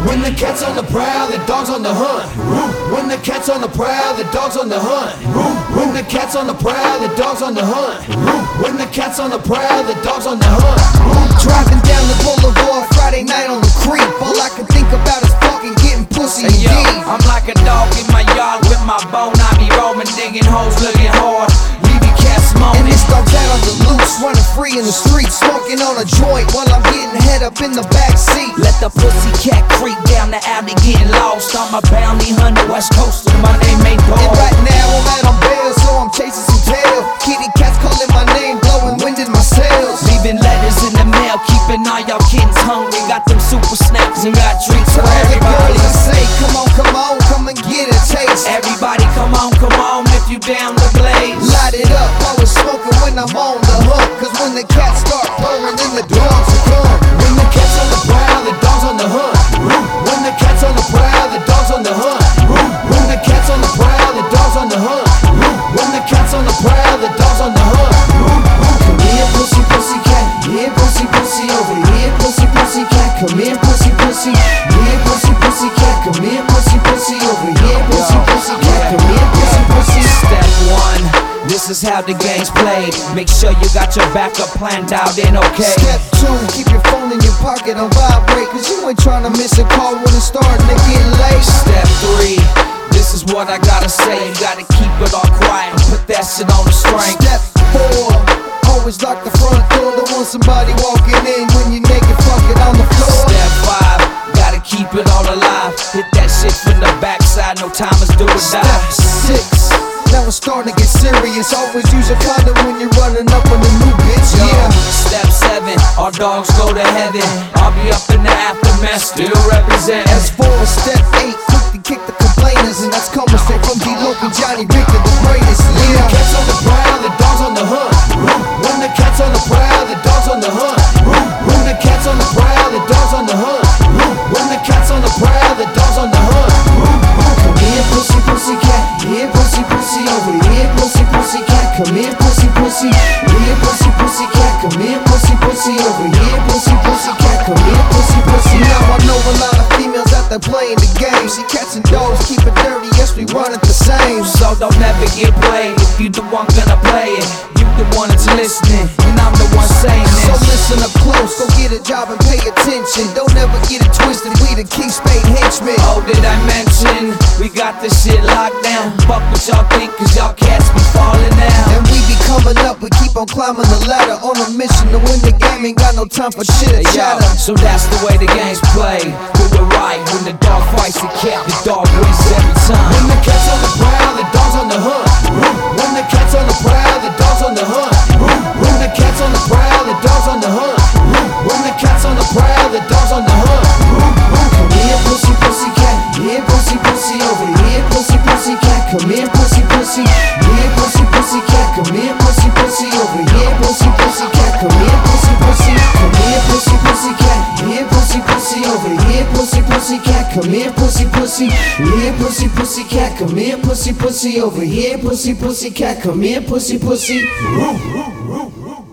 When the cat's on the prowl, the dog's on the hunt. When the cat's on the prowl, the dog's on the hunt. When the cat's on the prowl, the dog's on the hunt. When the cat's on the prowl, the dog's on the hunt. Driving down the boulevard Friday night on the creep. All I can think about is fucking getting pussy and deep. I'm like a dog in my yard with my bone. I be roaming, digging holes, looking hard, leaving cats moaning. And this dog's out on the loose, running free in the streets, smoking on a joint while I'm getting head up in the back seat. Let the pussy cat creep down the alley, getting lost. I'm a bounty hunter, West Coaster, my name ain't Paul. And right now I'm out on bail, so I'm chasing some tail. Kitty cats calling my name, blowing wind in my sails. Leaving letters in the mail, keeping all y'all kittens hungry. Got them super snacks and got treats for everybody. I say, come on and get a taste. Everybody come on if you down the blaze. Light it up, always smoking when I'm on the hook. Cause when the cats start purring, then the dogs will come. When the cat's on the prowl, the dog's on the hunt. When the cat's on the prowl, the dog's on the hunt. When the cat's on the prowl, the dog's on the hunt. When the cat's on the prowl, the dog's on the hunt. Come here, pussy, pussy cat. Here, pussy, pussy over here, pussy, pussy cat. Come here, pussy, pussy. Here, pussy, pussy cat. Come here, pussy, pussy over here, pussy, pussy cat. Come here, pussy, pussy. Step one, this is how the game's played. Make sure you got your backup planned out and okay. Step two, keep your phone in your pocket on vibrate. Cause you ain't tryna miss a call when it's starting to get late. Step three, this is what I gotta say. You gotta keep it all quiet and put that shit on the string. Step four, always lock the front door. Don't want somebody walking in when you're naked fucking on the floor. Step five, gotta keep it all alive. Hit that shit from the backside, no time is do or die. Step six, now it's starting to get serious. Always use a condom when you're running up on the new bitch, yeah. Step seven, our dogs go to heaven. I'll be up in the aftermath, still representing. As for step eight, quick to kick the complainers. And that's coming straight from D-Loc and Johnny Victor, the greatest, When the yeah. cat's on the prowl, the dog's on the hunt. When the cat's on the prowl, the dog's on the hunt. When the cat's on the prowl, the dog's on the hunt. When the cat's on the prowl, the dog's on the hunt. Come here, pussy, pussy cat. Here, pussy, pussy over here, pussy, pussy cat. Come here, pussy, pussy. Here, pussy, pussy cat. Come here, pussy, pussy over here, pussy, pussy cat. Come here, pussy, pussy. Now I know a lot of females out there playing the game. See cats and dogs keep it dirty, yes we run it the same. So don't ever get played. If you the one gonna play it, you the one that's listening, and I'm the one saying So this. listen up close, go get a job and pay attention. Don't ever get it twisted, we the King Spade henchmen. Oh, did I mention we got this shit locked down? Fuck what y'all think, cause y'all cats be falling out. And we be coming up, we keep on climbing the ladder. On a mission to win the game, ain't got no time for shit or Yo, chatter. so that's the way the game's played. Do it right, when the dog fights the cat, the dog wins every time. When the cat's on the prowl, the dog's on the hunt. When the cat's on the prowl, the dog's on the hunt. When the cat's on the prowl, the dog's on the hunt. When the cat's on the prowl, the dog's on the hunt. Come here, pussy, pussy cat. Here, pussy, pussy over here, pussy, pussy cat. Come here, pussy, pussy. Here, pussy, pussy cat. Come here, pussy, pussy over here, pussy, pussy cat. Come here, pussy, pussy. Come here, pussy, pussy cat. Here, pussy, pussy over here, pussy, pussy cat. Come here, pussy, pussy. Here, pussy, pussy cat. Come here, pussy, pussy over here, pussy, pussy cat. Come here, pussy, pussy.